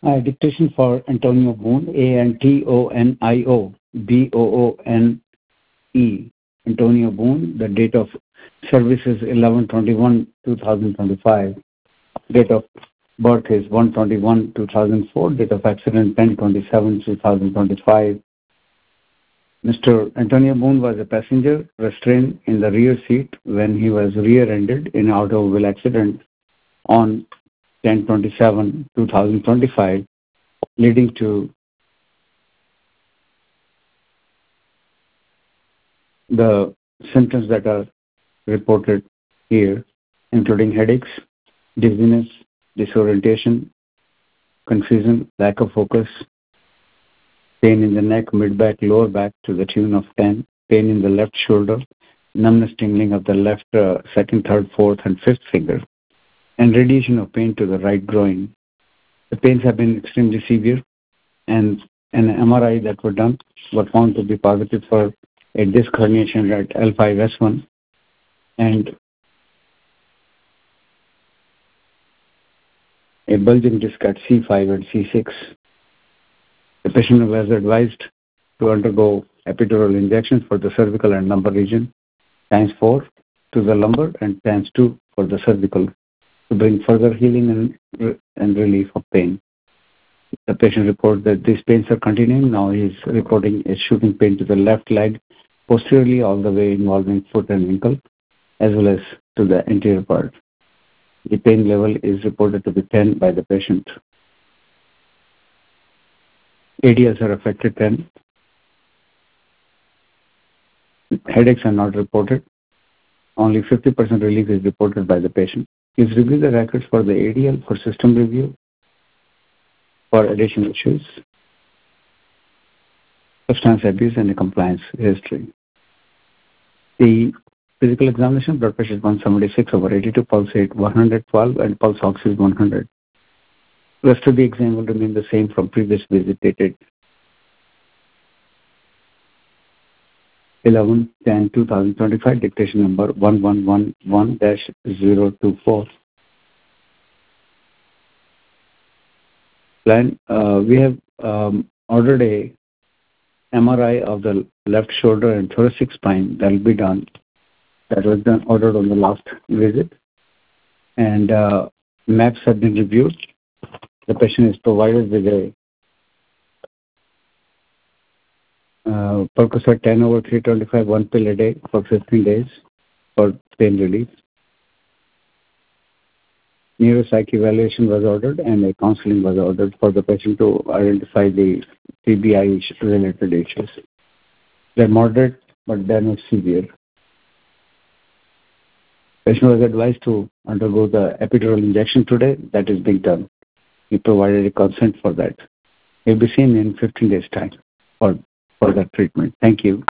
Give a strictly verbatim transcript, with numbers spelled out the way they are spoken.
Uh, dictation for Antonio Boone, A N T O N I O B O O N E. Antonio Boone. The date of service is eleven twenty-one two thousand twenty-five. Date of birth is one twenty-one two thousand four. Date of accident ten twenty-seven two thousand twenty-five. Mister Antonio Boone was a passenger restrained in the rear seat when he was rear-ended in an automobile accident on ten twenty-seven two thousand twenty-five, leading to the symptoms that are reported here, including headaches, dizziness, disorientation, confusion, lack of focus, pain in the neck, mid-back, lower back to the tune of ten, pain in the left shoulder, numbness, tingling of the left uh, second, third, fourth, and fifth finger, and radiation of pain to the right groin. The pains have been extremely severe, and an M R I that were done were found to be positive for a disc herniation at L five S one and a bulging disc at C five and C six. The patient was advised to undergo epidural injection for the cervical and lumbar region, times four to the lumbar and times two for the cervical, to bring further healing and, and relief of pain. The patient reported that these pains are continuing. Now he is reporting a shooting pain to the left leg, posteriorly all the way involving foot and ankle, as well as to the anterior part. The pain level is reported to be ten by the patient. A D Ls are affected ten. Headaches are not reported. Only fifty percent relief is reported by the patient. Please review the records for the A D L for system review for additional issues, substance abuse, and a compliance history. The physical examination, blood pressure is one seventy-six over eighty-two, pulse rate one hundred twelve, and pulse ox is one hundred. Rest of the exam will remain the same from previous visit dated eleven ten two thousand twenty-five, dictation number one one one one dash zero two four. Plan, uh, we have um, ordered a M R I of the left shoulder and thoracic spine. That will be done. That was done ordered on the last visit. And uh, maps have been reviewed. The patient is provided with a uh, Percocet ten over three twenty-five, one pill a day for fifteen days for pain relief. Neuropsych evaluation was ordered and a counseling was ordered for the patient to identify the T B I-related issues. They're moderate, but they're not severe. Patient was advised to undergo the epidural injection today. That is being done. He provided a consent for that. He'll be seen in fifteen days' time for, for that treatment. Thank you.